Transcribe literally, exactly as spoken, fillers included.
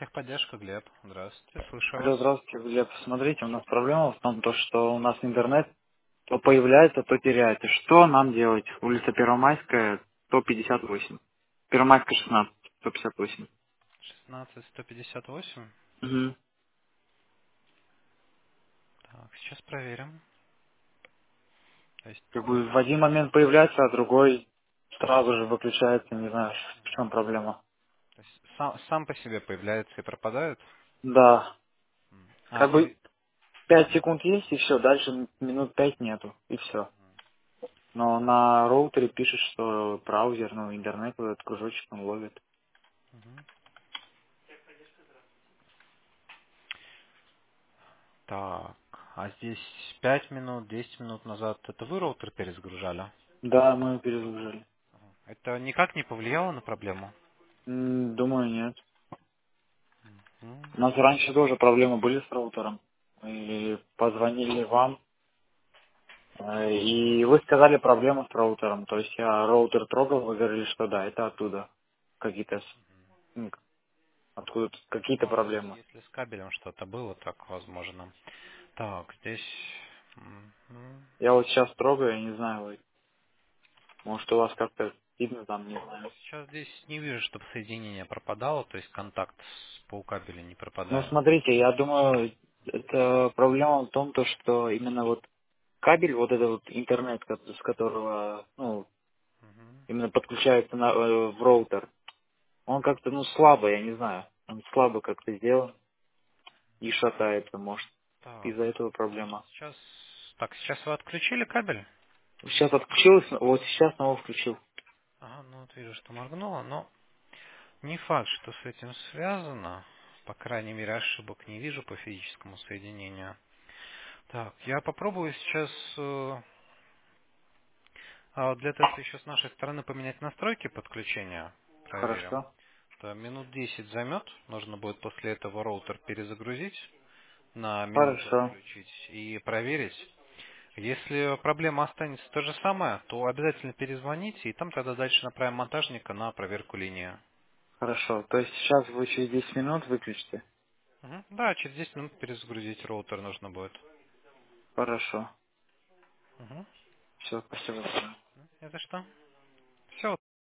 Техподдержка, Глеб. Здравствуйте, слышу Алло, вас. здравствуйте, Глеб. Смотрите, у нас проблема в том, то, что у нас интернет то появляется, то теряется. Что нам делать? Улица Первомайская, сто пятьдесят восемь. Первомайская, шестнадцать, сто пятьдесят восемь. шестнадцать сто пятьдесят восемь. Угу. Так, сейчас проверим. То есть, Как э, бы в один момент появляется, а другой сразу же выключается, не знаю, в чем проблема. то есть сам, сам по себе появляется и пропадает. Да, М. А, как бы и... пять секунд есть, и все, дальше минут пять нету, и все. Но на роутере пишет, что браузер, ну, интернет, вот этот кружочек он ловит. Мгм. Так, а здесь пять минут, десять минут назад это вы роутер перезагружали? Да, мы перезагружали. Это никак не повлияло на проблему? М, Думаю, нет. М. У нас раньше тоже проблемы были с роутером. И позвонили вам, э, и вы сказали проблема с роутером. То есть я роутер трогал, вы говорили, что да, это оттуда. Какие-то, с- м, откуда какие-то Ну, если, проблемы. если с кабелем что-то было, так возможно. Так, здесь... Мгм. Я вот сейчас трогаю, я не знаю, вы, может у вас как-то видно там, не знаю. Сейчас здесь не вижу, чтобы соединение пропадало, то есть контакт с полкабеля не Ну, пропадает. смотрите, я думаю, это проблема в том, то, что именно вот кабель, вот этот вот интернет, ко- с которого, ну, Мгм. именно подключается на, э, в роутер, он как-то, ну, слабо, я не знаю. Он слабо как-то сделан и шатается, может. Так, Из-за этого проблема. сейчас, так, сейчас вы отключили кабель? Сейчас отключилось, вот сейчас снова включил. Ага, ну вот вижу, что моргнуло, но не факт, что с этим связано. По крайней мере, ошибок не вижу по физическому соединению. Так, я попробую сейчас э, а, для теста еще с нашей стороны поменять настройки подключения. Проверим. Хорошо. Это минут десять займет. Нужно будет после этого роутер перезагрузить, на минуту Хорошо. отключить и проверить. Если проблема останется та же самая, то обязательно перезвоните, и там тогда дальше направим монтажника на проверку линии. Хорошо. То есть сейчас вы через десять минут выключите? Мгм. Да, через десять минут перезагрузить роутер нужно будет. Хорошо. Мгм. Все, спасибо. Это что? Все,